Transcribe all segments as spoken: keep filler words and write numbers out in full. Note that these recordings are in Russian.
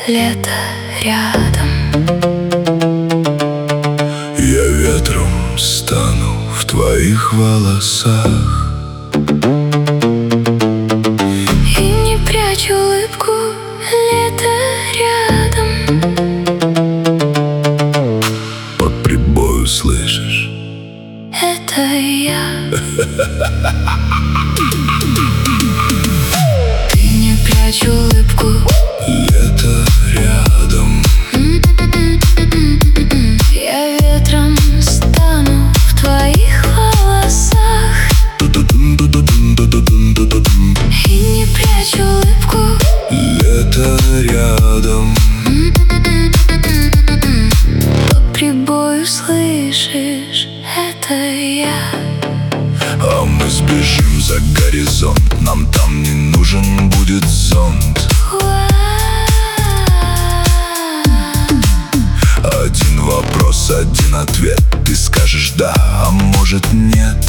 лето рядом. Я ветром стану в твоих волосах И не прячь улыбку, лето рядом. по прибою, слышишь? Это я. Ты не прячь улыбку, лето рядом. я ветром стану в твоих волосах И не прячь улыбку, лето рядом. по прибою, слышишь? Это я. А мы сбежим за горизонт, нам там не нужен будет зонт. Один вопрос, один ответ. Ты скажешь да, а может нет.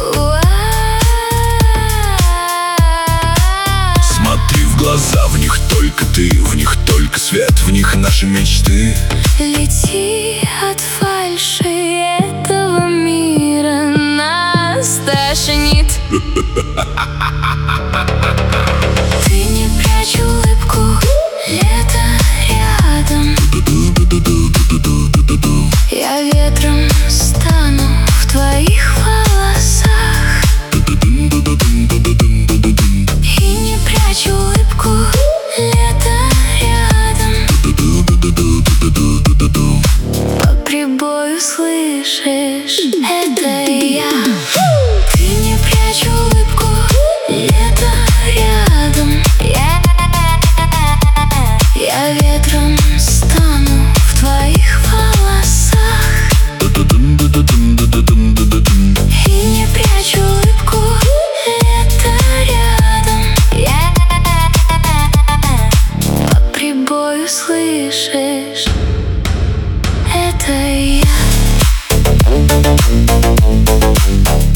Смотри в глаза, в них только ты, в них только свет, в них наши мечты. Лети от фальши этого мира, нас тошнит. Ты не прячь улыбку, лето рядом. Я ветром стану в твоих волосах И не прячь улыбку, лето рядом. По прибою, слышишь? Это я. Ты не прячь улыбку, лето рядом. Я, я ветром стану в твоих волосах И не прячь улыбку, лето рядом. Я по прибою, слышишь? Это я.